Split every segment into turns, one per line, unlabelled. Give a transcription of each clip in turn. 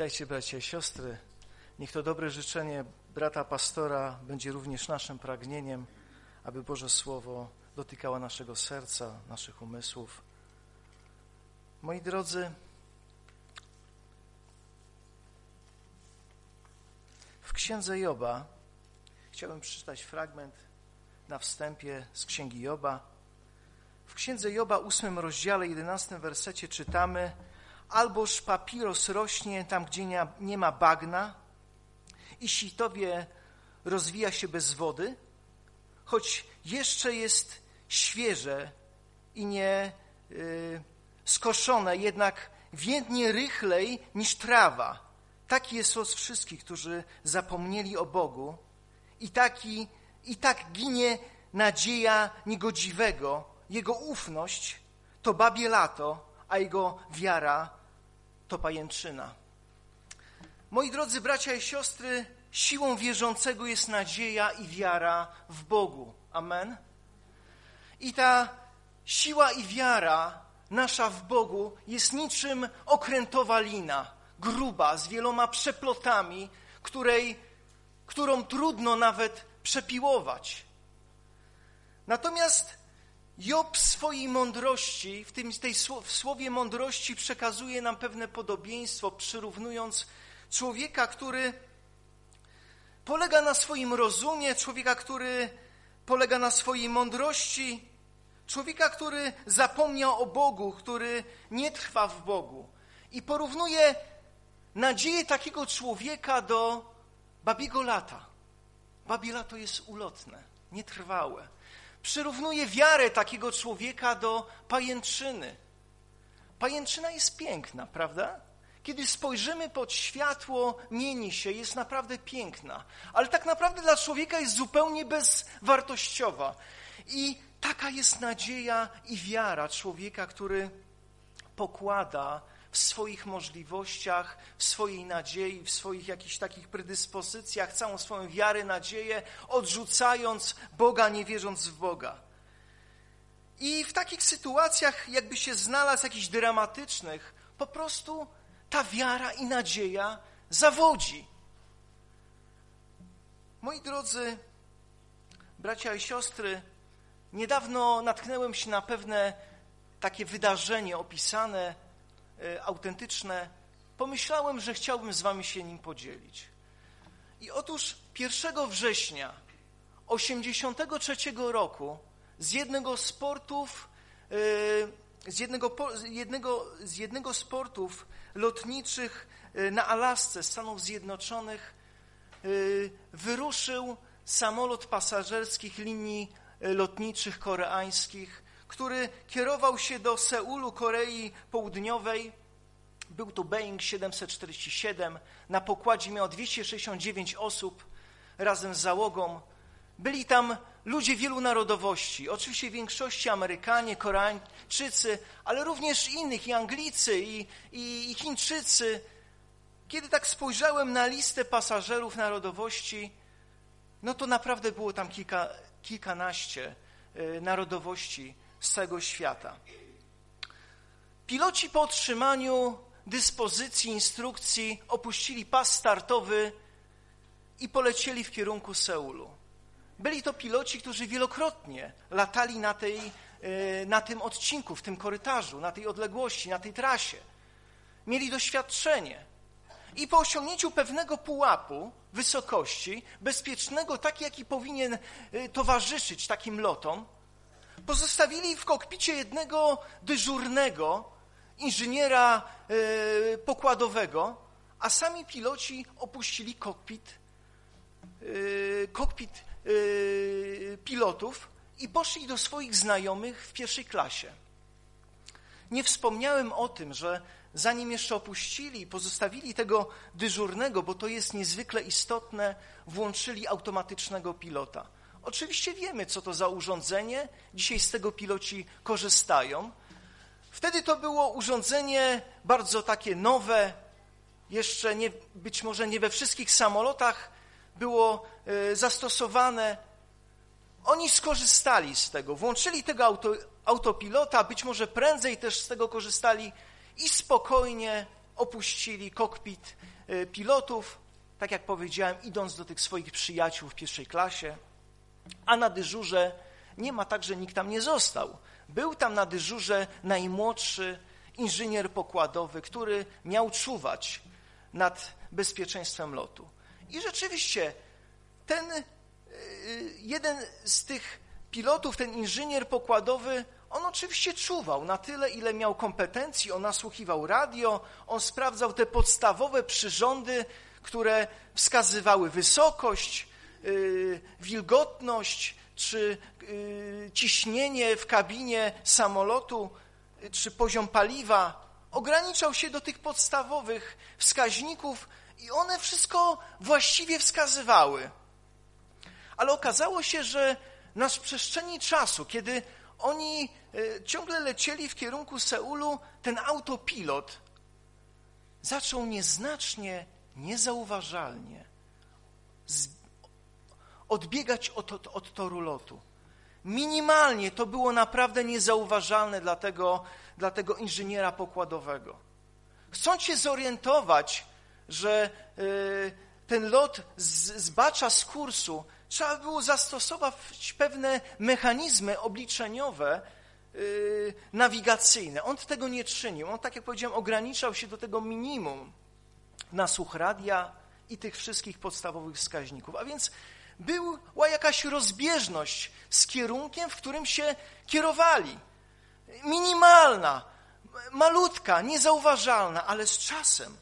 Witajcie, bracia i siostry. Niech to dobre życzenie brata pastora będzie również naszym pragnieniem, aby Boże Słowo dotykało naszego serca, naszych umysłów. Moi drodzy, w Księdze Joba chciałbym przeczytać fragment na wstępie z Księgi Joba. W Księdze Joba, 8 rozdziale, 11 wersecie czytamy: alboż papiros rośnie tam, gdzie nie ma bagna i sitowie rozwija się bez wody, choć jeszcze jest świeże i nie skoszone, jednak więdnie rychlej niż trawa. Taki jest los wszystkich, którzy zapomnieli o Bogu, i tak ginie nadzieja niegodziwego. Jego ufność to babie lato, a jego wiara to pajęczyna. Moi drodzy bracia i siostry, siłą wierzącego jest nadzieja i wiara w Bogu. Amen. I ta siła i wiara nasza w Bogu jest niczym okrętowa lina, gruba, z wieloma przeplotami, którą trudno nawet przepiłować. Natomiast Job w swojej mądrości, w słowie mądrości przekazuje nam pewne podobieństwo, przyrównując człowieka, który polega na swoim rozumie, człowieka, który polega na swojej mądrości, człowieka, który zapomniał o Bogu, który nie trwa w Bogu. I porównuje nadzieję takiego człowieka do babiego lata. Babie lato jest ulotne, nietrwałe. Przyrównuje wiarę takiego człowieka do pajęczyny. Pajęczyna jest piękna, prawda? Kiedy spojrzymy pod światło, mieni się, jest naprawdę piękna. Ale tak naprawdę dla człowieka jest zupełnie bezwartościowa. I taka jest nadzieja i wiara człowieka, który pokłada w swoich możliwościach, w swojej nadziei, w swoich jakichś takich predyspozycjach całą swoją wiarę, nadzieję, odrzucając Boga, nie wierząc w Boga. I w takich sytuacjach, jakby się znalazł, jakichś dramatycznych, po prostu ta wiara i nadzieja zawodzi. Moi drodzy bracia i siostry, niedawno natknąłem się na pewne takie wydarzenie opisane, autentyczne. Pomyślałem, że chciałbym z wami się nim podzielić. I otóż 1 września 1983 roku z jednego z portów lotniczych na Alasce, Stanów Zjednoczonych, wyruszył samolot pasażerskich linii lotniczych koreańskich, który kierował się do Seulu, Korei Południowej. Był to Boeing 747. Na pokładzie miał 269 osób razem z załogą. Byli tam ludzie wielu narodowości. Oczywiście w większości Amerykanie, Koreańczycy, ale również innych, i Anglicy, i Chińczycy. Kiedy tak spojrzałem na listę pasażerów narodowości, no to naprawdę było tam kilkanaście narodowości z całego świata. Piloci po otrzymaniu dyspozycji, instrukcji opuścili pas startowy i polecieli w kierunku Seulu. Byli to piloci, którzy wielokrotnie latali na tym odcinku, w tym korytarzu, na tej odległości, na tej trasie. Mieli doświadczenie. I po osiągnięciu pewnego pułapu wysokości, bezpiecznego, taki jaki powinien towarzyszyć takim lotom, pozostawili w kokpicie jednego dyżurnego inżyniera pokładowego, a sami piloci opuścili kokpit pilotów i poszli do swoich znajomych w pierwszej klasie. Nie wspomniałem o tym, że zanim jeszcze opuścili, pozostawili tego dyżurnego, bo to jest niezwykle istotne, włączyli automatycznego pilota. Oczywiście wiemy, co to za urządzenie. Dzisiaj z tego piloci korzystają. Wtedy to było urządzenie bardzo takie nowe, jeszcze nie, być może nie we wszystkich samolotach było zastosowane. Oni skorzystali z tego, włączyli tego autopilota, być może prędzej też z tego korzystali i spokojnie opuścili kokpit pilotów, tak jak powiedziałem, idąc do tych swoich przyjaciół w pierwszej klasie, a na dyżurze nie ma tak, że nikt tam nie został. Był tam na dyżurze najmłodszy inżynier pokładowy, który miał czuwać nad bezpieczeństwem lotu. I rzeczywiście ten jeden z tych pilotów, ten inżynier pokładowy, on oczywiście czuwał na tyle, ile miał kompetencji, on nasłuchiwał radio, on sprawdzał te podstawowe przyrządy, które wskazywały wysokość, wilgotność, czy ciśnienie w kabinie samolotu, czy poziom paliwa. Ograniczał się do tych podstawowych wskaźników i one wszystko właściwie wskazywały. Ale okazało się, że na przestrzeni czasu, kiedy oni ciągle lecieli w kierunku Seulu, ten autopilot zaczął nieznacznie, niezauważalnie odbiegać od toru lotu. Minimalnie to było naprawdę niezauważalne dla tego inżyniera pokładowego. Chcąc się zorientować, że ten lot zbacza z kursu, trzeba było zastosować pewne mechanizmy obliczeniowe, nawigacyjne. On tego nie czynił. On, tak jak powiedziałem, ograniczał się do tego minimum na słuch radia i tych wszystkich podstawowych wskaźników. A więc była jakaś rozbieżność z kierunkiem, w którym się kierowali. Minimalna, malutka, niezauważalna, ale z czasem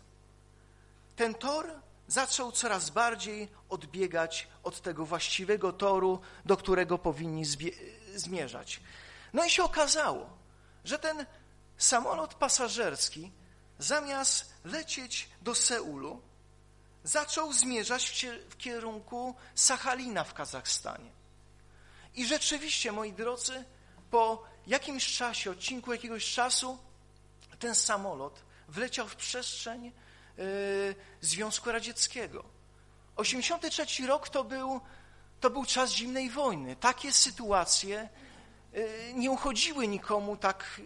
ten tor zaczął coraz bardziej odbiegać od tego właściwego toru, do którego powinni zmierzać. No i się okazało, że ten samolot pasażerski zamiast lecieć do Seulu, zaczął zmierzać w kierunku Sachalina w Kazachstanie. I rzeczywiście, moi drodzy, po jakimś czasie, odcinku jakiegoś czasu, ten samolot wleciał w przestrzeń Związku Radzieckiego. 1983 rok to był czas zimnej wojny. Takie sytuacje nie uchodziły nikomu tak,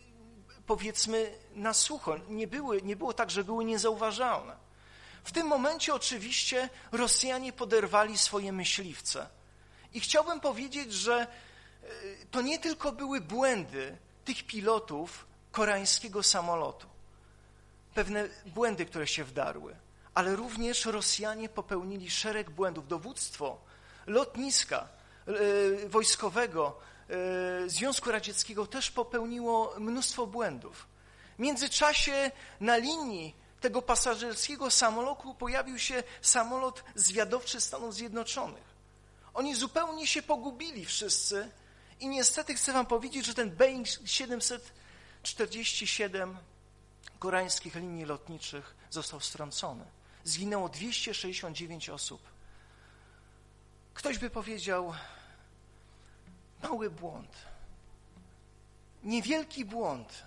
powiedzmy, na sucho. Nie było tak, że były niezauważalne. W tym momencie oczywiście Rosjanie poderwali swoje myśliwce. I chciałbym powiedzieć, że to nie tylko były błędy tych pilotów koreańskiego samolotu, pewne błędy, które się wdarły, ale również Rosjanie popełnili szereg błędów. Dowództwo lotniska wojskowego Związku Radzieckiego też popełniło mnóstwo błędów. W międzyczasie na linii tego pasażerskiego samolotu pojawił się samolot zwiadowczy Stanów Zjednoczonych. Oni zupełnie się pogubili wszyscy i niestety chcę wam powiedzieć, że ten Boeing 747 koreańskich linii lotniczych został strącony. Zginęło 269 osób. Ktoś by powiedział, mały błąd, niewielki błąd,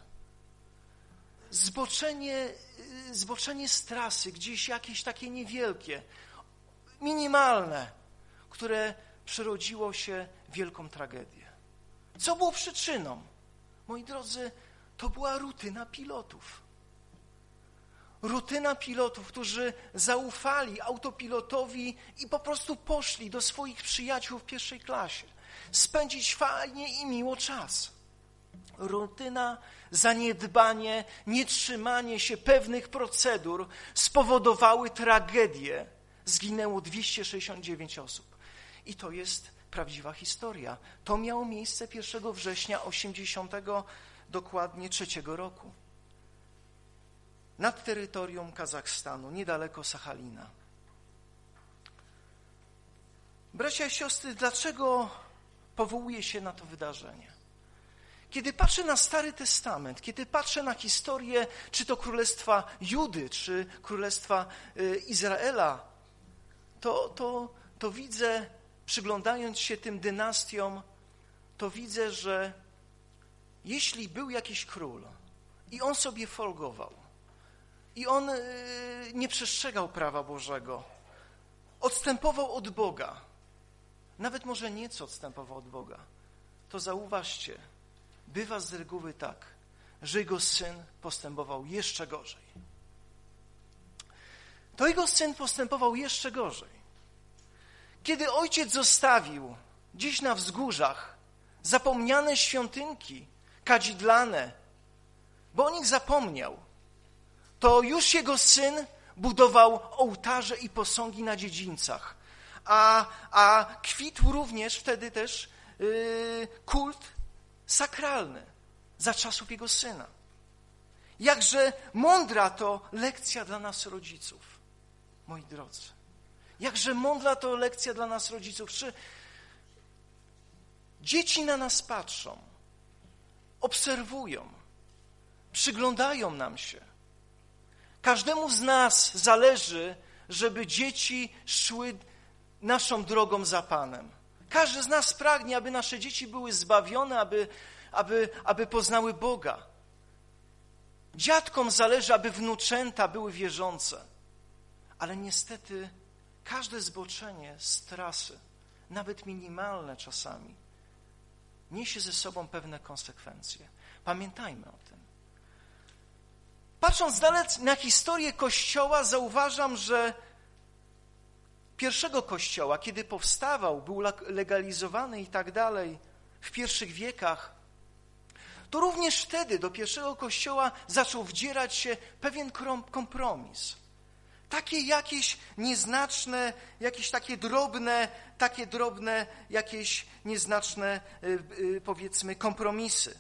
zboczenie z trasy, gdzieś jakieś takie niewielkie, minimalne, które przerodziło się w wielką tragedię. Co było przyczyną? Moi drodzy, to była rutyna pilotów. Rutyna pilotów, którzy zaufali autopilotowi i po prostu poszli do swoich przyjaciół w pierwszej klasie. Spędzić fajnie i miło czas. Rutyna, zaniedbanie, nietrzymanie się pewnych procedur spowodowały tragedię. Zginęło 269 osób. I to jest prawdziwa historia. To miało miejsce 1 września 1983 roku. Nad terytorium Kazachstanu, niedaleko Sachalina. Bracia i siostry, dlaczego powołuję się na to wydarzenie? Kiedy patrzę na Stary Testament, kiedy patrzę na historię, czy to Królestwa Judy, czy Królestwa Izraela, to widzę, przyglądając się tym dynastiom, to widzę, że jeśli był jakiś król i on sobie folgował, i on nie przestrzegał prawa Bożego, odstępował od Boga, nawet może nieco odstępował od Boga, to zauważcie, bywa z reguły tak, że jego syn postępował jeszcze gorzej. to jego syn postępował jeszcze gorzej. Kiedy ojciec zostawił gdzieś na wzgórzach zapomniane świątynki kadzidlane, bo o nich zapomniał, to już jego syn budował ołtarze i posągi na dziedzińcach, a kwitł również wtedy też kult sakralny za czasów jego syna. Jakże mądra to lekcja dla nas rodziców, moi drodzy. Jakże mądra to lekcja dla nas rodziców. Czy dzieci na nas patrzą, obserwują, przyglądają nam się. Każdemu z nas zależy, żeby dzieci szły naszą drogą za Panem. Każdy z nas pragnie, aby nasze dzieci były zbawione, aby poznały Boga. Dziadkom zależy, aby wnuczęta były wierzące. Ale niestety każde zboczenie z trasy, nawet minimalne czasami, niesie ze sobą pewne konsekwencje. Pamiętajmy o tym. Patrząc dalej na historię Kościoła, zauważam, że pierwszego Kościoła, kiedy powstawał, był legalizowany i tak dalej, w pierwszych wiekach, to również wtedy do pierwszego Kościoła zaczął wdzierać się pewien kompromis. Takie jakieś nieznaczne, jakieś takie drobne, jakieś nieznaczne, powiedzmy, kompromisy.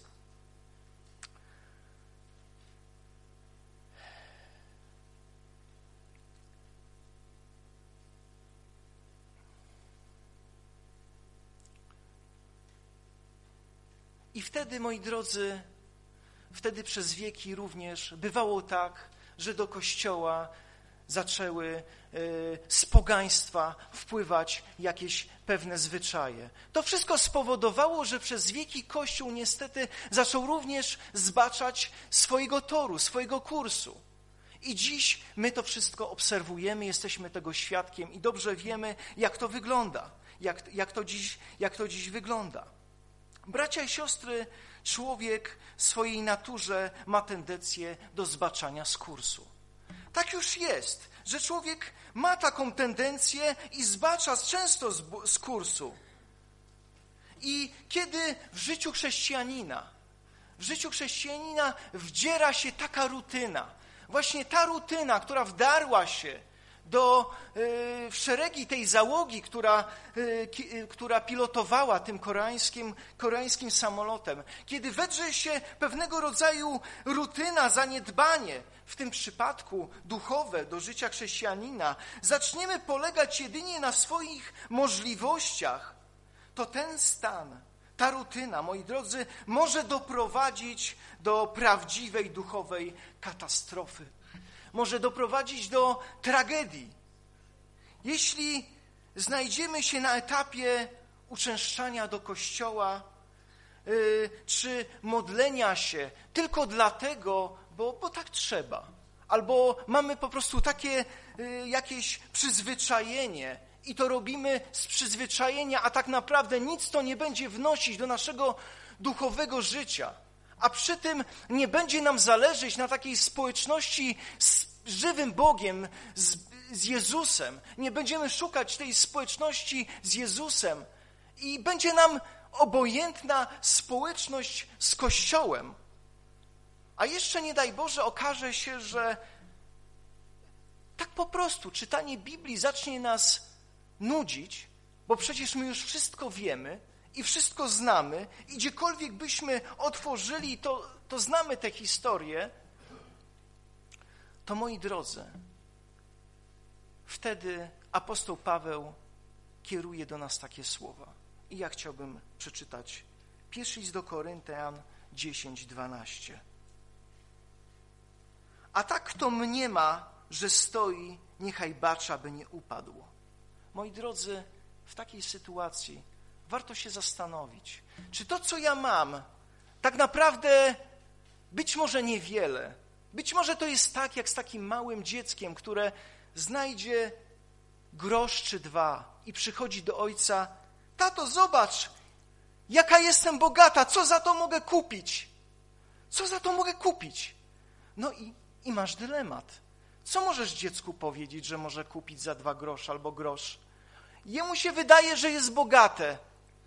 I wtedy, moi drodzy, przez wieki również bywało tak, że do Kościoła zaczęły z pogaństwa wpływać jakieś pewne zwyczaje. To wszystko spowodowało, że przez wieki Kościół niestety zaczął również zbaczać swojego toru, swojego kursu. I dziś my to wszystko obserwujemy, jesteśmy tego świadkiem i dobrze wiemy, jak to wygląda, jak to dziś wygląda. Bracia i siostry, człowiek w swojej naturze ma tendencję do zbaczania z kursu. Tak już jest, że człowiek ma taką tendencję i zbacza często z kursu. I kiedy w życiu chrześcijanina wdziera się taka rutyna, właśnie ta rutyna, która wdarła się w szeregi tej załogi, która pilotowała tym koreańskim samolotem, kiedy wedrze się pewnego rodzaju rutyna, zaniedbanie, w tym przypadku duchowe do życia chrześcijanina, zaczniemy polegać jedynie na swoich możliwościach, to ten stan, ta rutyna, moi drodzy, może doprowadzić do prawdziwej duchowej katastrofy. Może doprowadzić do tragedii. Jeśli znajdziemy się na etapie uczęszczania do kościoła, czy modlenia się tylko dlatego, bo tak trzeba, albo mamy po prostu takie jakieś przyzwyczajenie i to robimy z przyzwyczajenia, a tak naprawdę nic to nie będzie wnosić do naszego duchowego życia. A przy tym nie będzie nam zależeć na takiej społeczności z żywym Bogiem, z Jezusem. Nie będziemy szukać tej społeczności z Jezusem i będzie nam obojętna społeczność z Kościołem. A jeszcze nie daj Boże okaże się, że tak po prostu czytanie Biblii zacznie nas nudzić, bo przecież my już wszystko wiemy i wszystko znamy i gdziekolwiek byśmy otworzyli, to znamy tę historię, to moi drodzy, wtedy apostoł Paweł kieruje do nas takie słowa. I ja chciałbym przeczytać pierwszy list do Koryntian 10:12. A tak kto mniema, że stoi, niechaj bacza, by nie upadł. Moi drodzy, w takiej sytuacji warto się zastanowić, czy to, co ja mam, tak naprawdę być może niewiele. Być może to jest tak, jak z takim małym dzieckiem, które znajdzie grosz czy dwa i przychodzi do ojca: tato, zobacz, jaka jestem bogata, co za to mogę kupić? Co za to mogę kupić? No i masz dylemat. Co możesz dziecku powiedzieć, że może kupić za 2 grosze albo grosz? Jemu się wydaje, że jest bogate.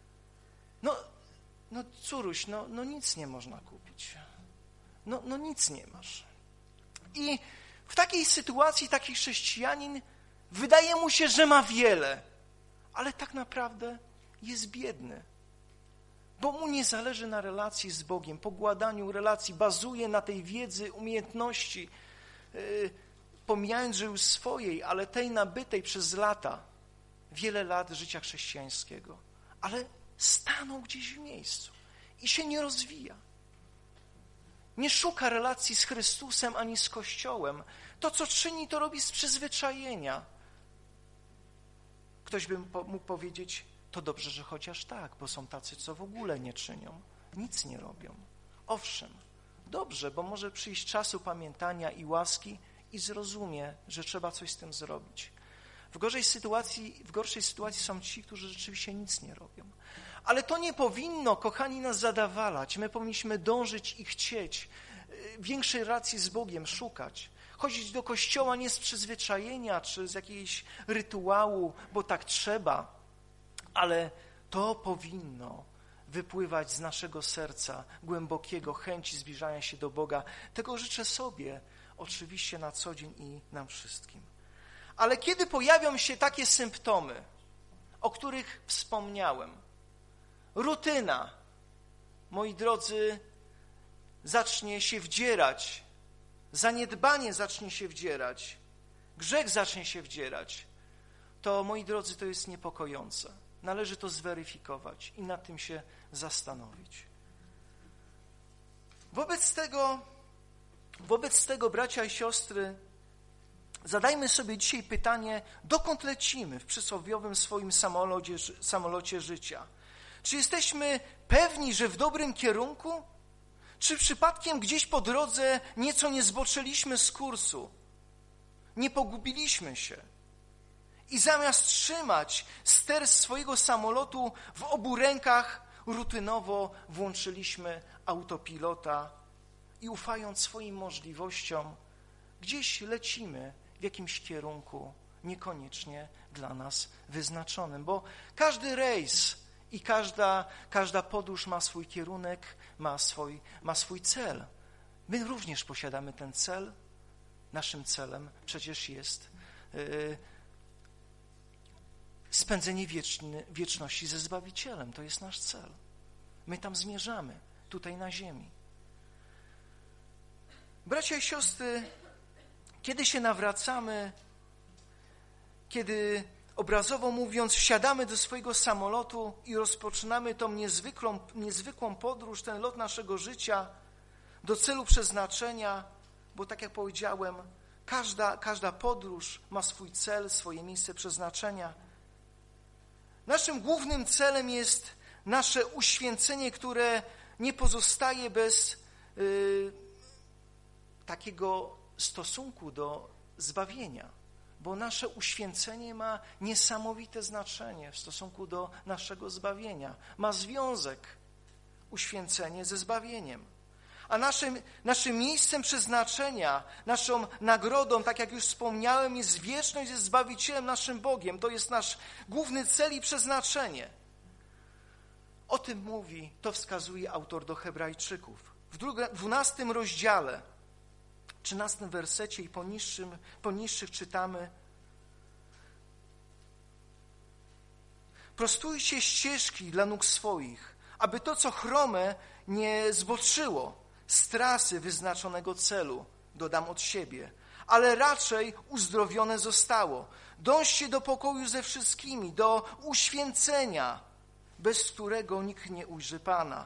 No córuś, no nic nie można kupić. No nic nie masz. I w takiej sytuacji taki chrześcijanin wydaje mu się, że ma wiele, ale tak naprawdę jest biedny, bo mu nie zależy na relacji z Bogiem, pogładaniu relacji, bazuje na tej wiedzy, umiejętności, pomijając, że już swojej, ale tej nabytej przez lata, wiele lat życia chrześcijańskiego, ale stanął gdzieś w miejscu i się nie rozwija. Nie szuka relacji z Chrystusem ani z Kościołem. To, co czyni, to robi z przyzwyczajenia. Ktoś by mógł powiedzieć, to dobrze, że chociaż tak, bo są tacy, co w ogóle nie czynią, nic nie robią. Owszem, dobrze, bo może przyjść czas upamiętania i łaski i zrozumie, że trzeba coś z tym zrobić. W gorszej sytuacji są ci, którzy rzeczywiście nic nie robią. Ale to nie powinno, kochani, nas zadawalać. My powinniśmy dążyć i chcieć większej relacji z Bogiem, szukać. Chodzić do kościoła nie z przyzwyczajenia czy z jakiegoś rytuału, bo tak trzeba, ale to powinno wypływać z naszego serca, głębokiego chęci zbliżania się do Boga. Tego życzę sobie oczywiście na co dzień i nam wszystkim. Ale kiedy pojawią się takie symptomy, o których wspomniałem, rutyna, moi drodzy, zacznie się wdzierać, zaniedbanie zacznie się wdzierać, grzech zacznie się wdzierać, to, moi drodzy, to jest niepokojące. Należy to zweryfikować i nad tym się zastanowić. Wobec tego, bracia i siostry, zadajmy sobie dzisiaj pytanie, dokąd lecimy w przysłowiowym swoim samolocie życia? Czy jesteśmy pewni, że w dobrym kierunku? Czy przypadkiem gdzieś po drodze nieco nie zboczyliśmy z kursu? Nie pogubiliśmy się? I zamiast trzymać ster swojego samolotu w obu rękach, rutynowo włączyliśmy autopilota i ufając swoim możliwościom, gdzieś lecimy w jakimś kierunku niekoniecznie dla nas wyznaczonym, bo każdy rejs i każda podróż ma swój kierunek, ma swój cel. My również posiadamy ten cel. Naszym celem przecież jest spędzenie wieczności ze Zbawicielem. To jest nasz cel. My tam zmierzamy, tutaj na ziemi. Bracia i siostry, kiedy się nawracamy, kiedy obrazowo mówiąc wsiadamy do swojego samolotu i rozpoczynamy tą niezwykłą podróż, ten lot naszego życia do celu przeznaczenia, bo tak jak powiedziałem, każda podróż ma swój cel, swoje miejsce przeznaczenia. Naszym głównym celem jest nasze uświęcenie, które nie pozostaje bez takiego stosunku do zbawienia, bo nasze uświęcenie ma niesamowite znaczenie w stosunku do naszego zbawienia. Ma związek uświęcenie ze zbawieniem. A naszym miejscem przeznaczenia, naszą nagrodą, tak jak już wspomniałem, jest wieczność ze Zbawicielem, naszym Bogiem. To jest nasz główny cel i przeznaczenie. O tym mówi, to wskazuje autor do Hebrajczyków. W 12 rozdziale, 13 wersecie i poniższych czytamy: prostujcie ścieżki dla nóg swoich, aby to, co chrome, nie zboczyło z trasy wyznaczonego celu, dodam od siebie, ale raczej uzdrowione zostało. Dążcie do pokoju ze wszystkimi, do uświęcenia, bez którego nikt nie ujrzy Pana.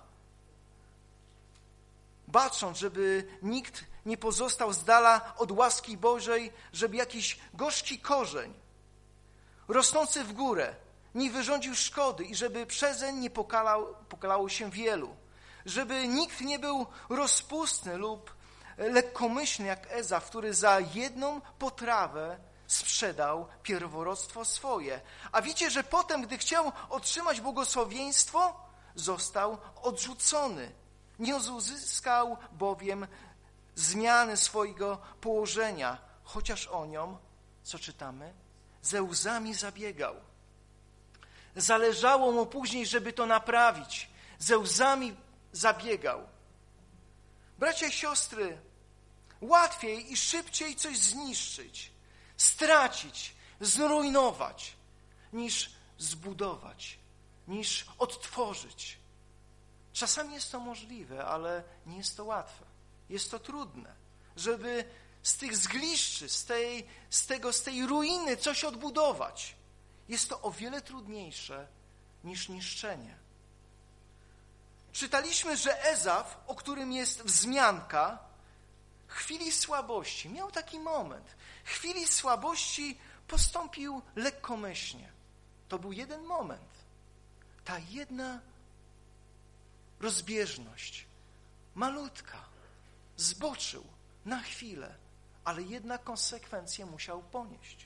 Bacząc, żeby nikt nie pozostał z dala od łaski Bożej, żeby jakiś gorzki korzeń rosnący w górę nie wyrządził szkody i żeby przezeń nie pokalało się wielu. Żeby nikt nie był rozpustny lub lekkomyślny jak Ezaf, który za jedną potrawę sprzedał pierworództwo swoje. A wiecie, że potem, gdy chciał otrzymać błogosławieństwo, został odrzucony. Nie uzyskał bowiem zmiany swojego położenia, chociaż o nią, co czytamy, ze łzami zabiegał. Zależało mu później, żeby to naprawić. Ze łzami zabiegał. Bracia i siostry, łatwiej i szybciej coś zniszczyć, stracić, zrujnować, niż zbudować, niż odtworzyć. Czasami jest to możliwe, ale nie jest to łatwe. Jest to trudne, żeby z tych zgliszczy, z tej ruiny coś odbudować. Jest to o wiele trudniejsze niż niszczenie. Czytaliśmy, że Ezaf, o którym jest wzmianka, w chwili słabości, miał taki moment, w chwili słabości postąpił lekkomyślnie. To był jeden moment. Ta jedna rozbieżność, malutka, zboczył na chwilę, ale jednak konsekwencje musiał ponieść.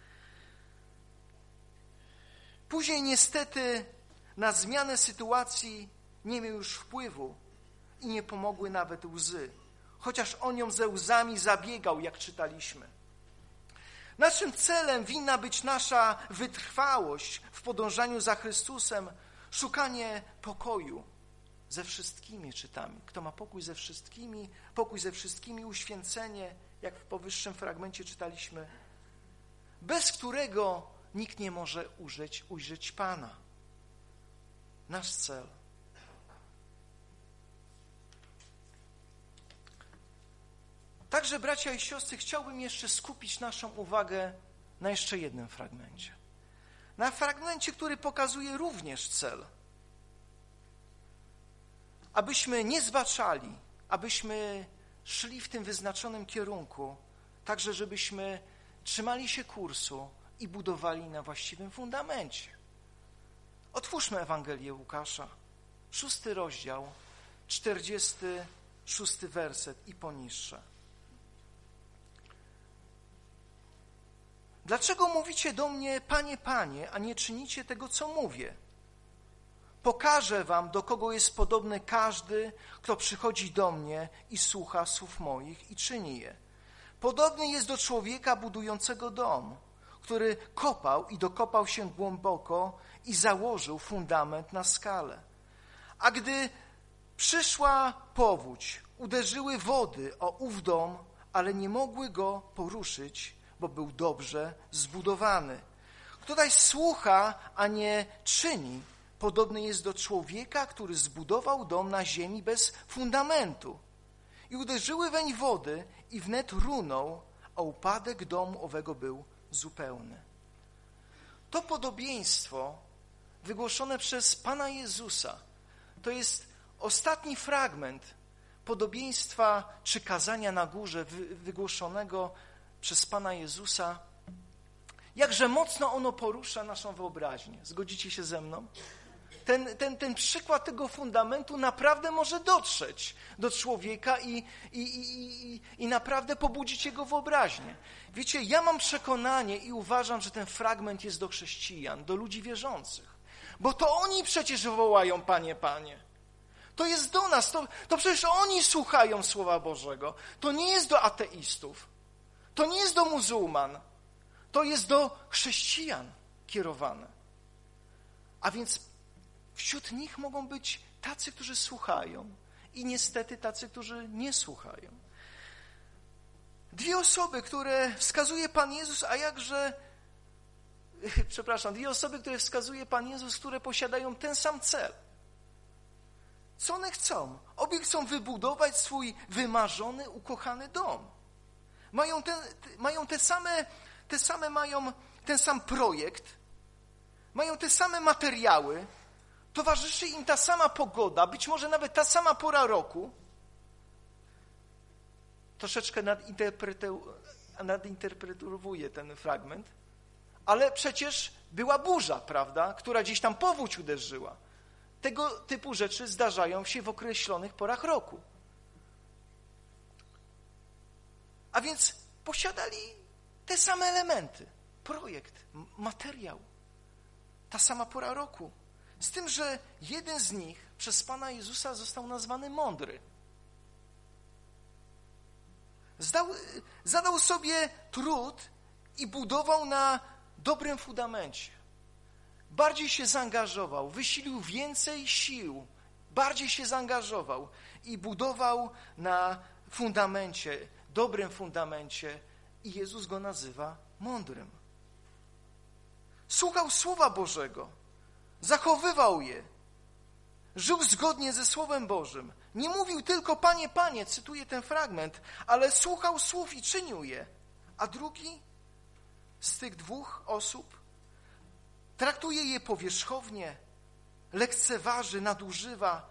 Później niestety na zmianę sytuacji nie miał już wpływu i nie pomogły nawet łzy, chociaż o nią ze łzami zabiegał, jak czytaliśmy. Naszym celem winna być nasza wytrwałość w podążaniu za Chrystusem, szukanie pokoju ze wszystkimi, czytamy. Kto ma pokój ze wszystkimi, uświęcenie, jak w powyższym fragmencie czytaliśmy, bez którego nikt nie może ujrzeć Pana. Nasz cel. Także, bracia i siostry, chciałbym jeszcze skupić naszą uwagę na jeszcze jednym fragmencie. Na fragmencie, który pokazuje również cel. Abyśmy nie zbaczali, abyśmy szli w tym wyznaczonym kierunku, także żebyśmy trzymali się kursu i budowali na właściwym fundamencie. Otwórzmy Ewangelię Łukasza, 6 rozdział, 46 werset i poniższe. Dlaczego mówicie do mnie, Panie, Panie, a nie czynicie tego, co mówię? Pokażę wam, do kogo jest podobny każdy, kto przychodzi do mnie i słucha słów moich i czyni je. Podobny jest do człowieka budującego dom, który kopał i dokopał się głęboko i założył fundament na skale. A gdy przyszła powódź, uderzyły wody o ów dom, ale nie mogły go poruszyć, bo był dobrze zbudowany. Kto zaś słucha, a nie czyni, podobny jest do człowieka, który zbudował dom na ziemi bez fundamentu. I uderzyły weń wody i wnet runął, a upadek domu owego był zupełny. To podobieństwo wygłoszone przez Pana Jezusa to jest ostatni fragment podobieństwa czy kazania na górze wygłoszonego przez Pana Jezusa. Jakże mocno ono porusza naszą wyobraźnię. Zgodzicie się ze mną? Ten przykład tego fundamentu naprawdę może dotrzeć do człowieka i naprawdę pobudzić jego wyobraźnię. Wiecie, ja mam przekonanie i uważam, że ten fragment jest do chrześcijan, do ludzi wierzących. Bo to oni przecież wołają, Panie, Panie. To jest do nas, to przecież oni słuchają Słowa Bożego. To nie jest do ateistów, to nie jest do muzułman, to jest do chrześcijan kierowane. A więc wśród nich mogą być tacy, którzy słuchają i niestety tacy, którzy nie słuchają. Dwie osoby, które wskazuje Pan Jezus, dwie osoby, które wskazuje Pan Jezus, które posiadają ten sam cel. Co one chcą? Obie chcą wybudować swój wymarzony, ukochany dom. Mają ten sam projekt, mają te same materiały, towarzyszy im ta sama pogoda, być może nawet ta sama pora roku. Troszeczkę nadinterpretowuję ten fragment, ale przecież była burza, prawda, która gdzieś tam powódź uderzyła. Tego typu rzeczy zdarzają się w określonych porach roku. A więc posiadali te same elementy, projekt, materiał, ta sama pora roku. Z tym, że jeden z nich przez Pana Jezusa został nazwany mądry. Zadał sobie trud i budował na dobrym fundamencie. Bardziej się zaangażował, wysilił więcej sił, bardziej się zaangażował i budował na fundamencie, dobrym fundamencie, i Jezus go nazywa mądrym. Słuchał Słowa Bożego, zachowywał je, żył zgodnie ze Słowem Bożym. Nie mówił tylko Panie, Panie, cytuję ten fragment, ale słuchał słów i czynił je. A drugi z tych dwóch osób traktuje je powierzchownie, lekceważy, nadużywa.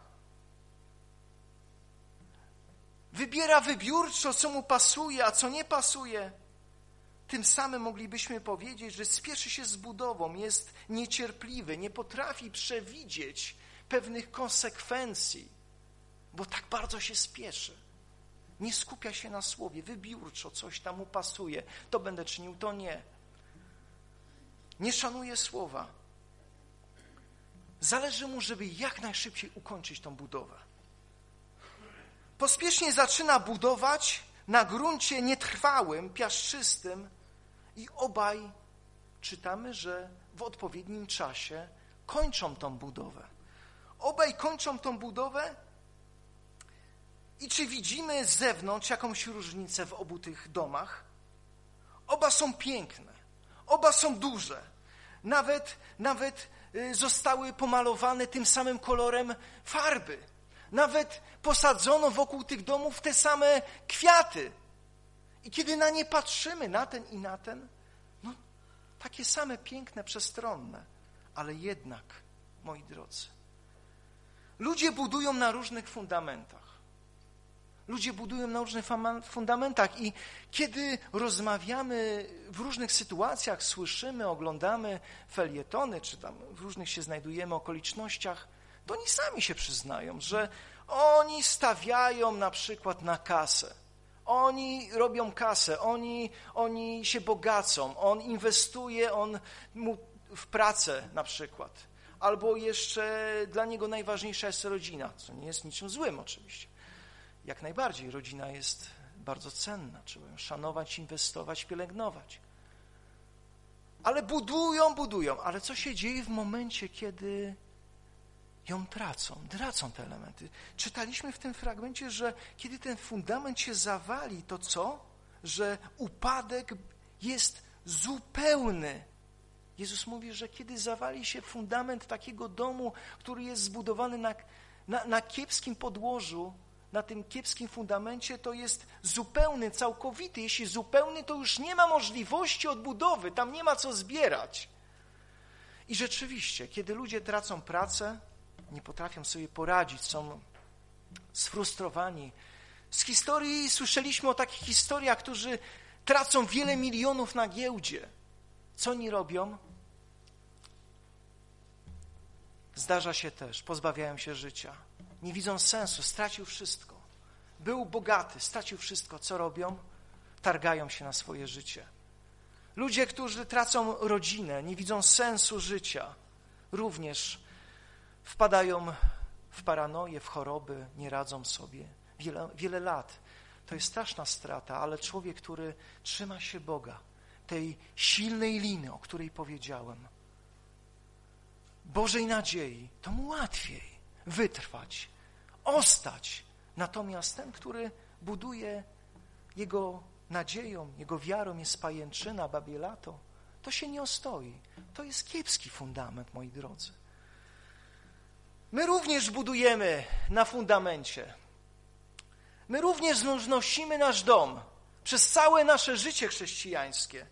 Wybiera wybiórczo, co mu pasuje, a co nie pasuje. Tym samym moglibyśmy powiedzieć, że spieszy się z budową, jest niecierpliwy, nie potrafi przewidzieć pewnych konsekwencji, bo tak bardzo się spieszy. Nie skupia się na słowie, wybiórczo coś tam mu pasuje. To będę czynił, to nie. Nie szanuje słowa. Zależy mu, żeby jak najszybciej ukończyć tą budowę. Pospiesznie zaczyna budować na gruncie nietrwałym, piaszczystym i obaj czytamy, że w odpowiednim czasie kończą tą budowę. Obaj kończą tą budowę i czy widzimy z zewnątrz jakąś różnicę w obu tych domach? Oba są piękne, oba są duże. Nawet zostały pomalowane tym samym kolorem farby. Nawet posadzono wokół tych domów te same kwiaty. I kiedy na nie patrzymy, na ten i na ten, no takie same piękne, przestronne. Ale jednak, moi drodzy, ludzie budują na różnych fundamentach. Ludzie budują na różnych fundamentach i kiedy rozmawiamy w różnych sytuacjach, słyszymy, oglądamy felietony, czy tam w różnych się znajdujemy okolicznościach, to oni sami się przyznają, że oni stawiają na przykład na kasę. Oni robią kasę, oni się bogacą, on inwestuje w pracę na przykład. Albo jeszcze dla niego najważniejsza jest rodzina, co nie jest niczym złym oczywiście. Jak najbardziej, rodzina jest bardzo cenna, trzeba ją szanować, inwestować, pielęgnować. Ale budują, ale co się dzieje w momencie, kiedy ją tracą te elementy? Czytaliśmy w tym fragmencie, że kiedy ten fundament się zawali, to co? Że upadek jest zupełny. Jezus mówi, że kiedy zawali się fundament takiego domu, który jest zbudowany na kiepskim podłożu, na tym kiepskim fundamencie, to jest zupełny, całkowity. Jeśli zupełny, to już nie ma możliwości odbudowy, tam nie ma co zbierać. I rzeczywiście, kiedy ludzie tracą pracę, nie potrafią sobie poradzić, są sfrustrowani. Z historii słyszeliśmy o takich historiach, którzy tracą wiele milionów na giełdzie. Co oni robią? Zdarza się też, pozbawiają się życia. Nie widzą sensu, stracił wszystko. Był bogaty, stracił wszystko. Co robią? Targają się na swoje życie. Ludzie, którzy tracą rodzinę, nie widzą sensu życia, również wpadają w paranoję, w choroby, nie radzą sobie. Wiele lat. To jest straszna strata, ale człowiek, który trzyma się Boga, tej silnej liny, o której powiedziałem, Bożej nadziei, to mu łatwiej wytrwać, ostać. Natomiast ten, który buduje jego nadzieją, jego wiarą jest pajęczyna, babie lato, to się nie ostoi. To jest kiepski fundament, moi drodzy. My również budujemy na fundamencie. My również wznosimy nasz dom przez całe nasze życie chrześcijańskie.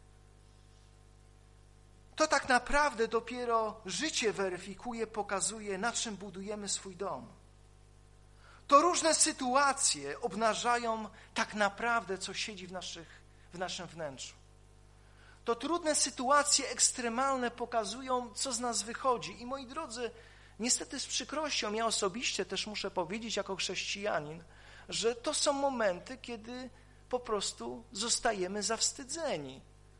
To tak naprawdę dopiero życie weryfikuje, pokazuje, na czym budujemy swój dom. To różne sytuacje obnażają tak naprawdę, co siedzi w naszym wnętrzu. To trudne sytuacje ekstremalne pokazują, co z nas wychodzi. I moi drodzy, niestety z przykrością, ja osobiście też muszę powiedzieć jako chrześcijanin, że to są momenty, kiedy po prostu zostajemy zawstydzeni.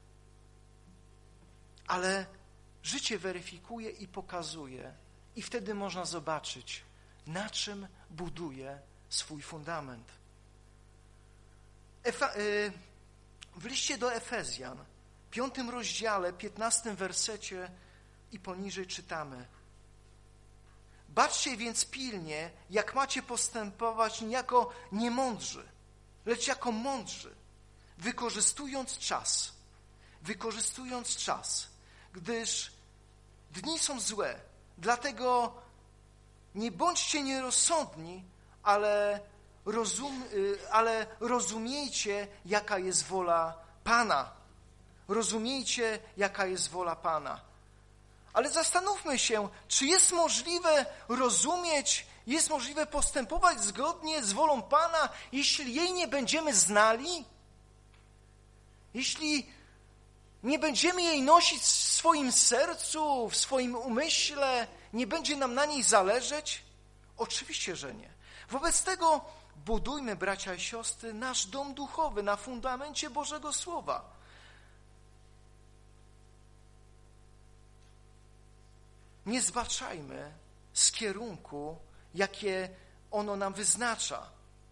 Ale życie weryfikuje i pokazuje i wtedy można zobaczyć, na czym buduje swój fundament. W liście do Efezjan, 5 rozdziale, 15 wersecie i poniżej czytamy: baczcie więc pilnie, jak macie postępować nie jako niemądrzy, lecz jako mądrzy, wykorzystując czas, gdyż dni są złe. Dlatego nie bądźcie nierozsądni, ale rozumiejcie, jaka jest wola Pana. Rozumiejcie, jaka jest wola Pana. Ale zastanówmy się, czy jest możliwe rozumieć, jest możliwe postępować zgodnie z wolą Pana, jeśli jej nie będziemy znali? Jeśli nie będziemy jej nosić w swoim sercu, w swoim umyśle, nie będzie nam na niej zależeć? Oczywiście, że nie. Wobec tego budujmy, bracia i siostry, nasz dom duchowy na fundamencie Bożego Słowa. Nie zbaczajmy z kierunku, jakie ono nam wyznacza.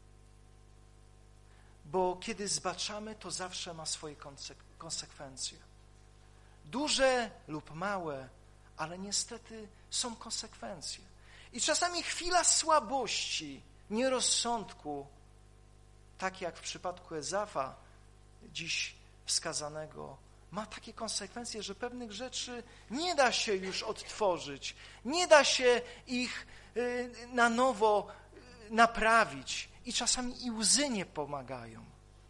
Bo kiedy zbaczamy, to zawsze ma swoje konsekwencje. Duże lub małe, ale niestety są konsekwencje. I czasami chwila słabości, nierozsądku, tak jak w przypadku Ezafa, dziś wskazanego, ma takie konsekwencje, że pewnych rzeczy nie da się już odtworzyć, nie da się ich na nowo naprawić i czasami i łzy nie pomagają.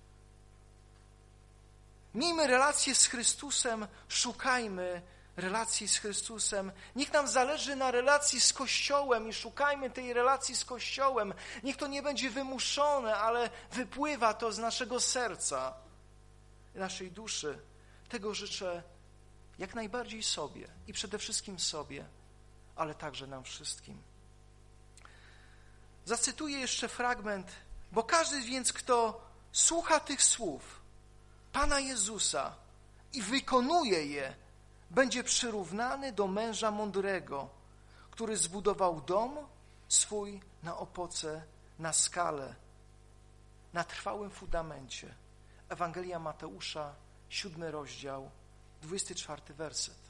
Miejmy relacje z Chrystusem, szukajmy relacji z Chrystusem. Niech nam zależy na relacji z Kościołem i szukajmy tej relacji z Kościołem. Niech to nie będzie wymuszone, ale wypływa to z naszego serca, naszej duszy. Tego życzę jak najbardziej sobie i przede wszystkim sobie, ale także nam wszystkim. Zacytuję jeszcze fragment: bo każdy więc, kto słucha tych słów Pana Jezusa i wykonuje je, będzie przyrównany do męża mądrego, który zbudował dom swój na opoce, na skale, na trwałym fundamencie. Ewangelia Mateusza, 7 rozdział, 24 werset.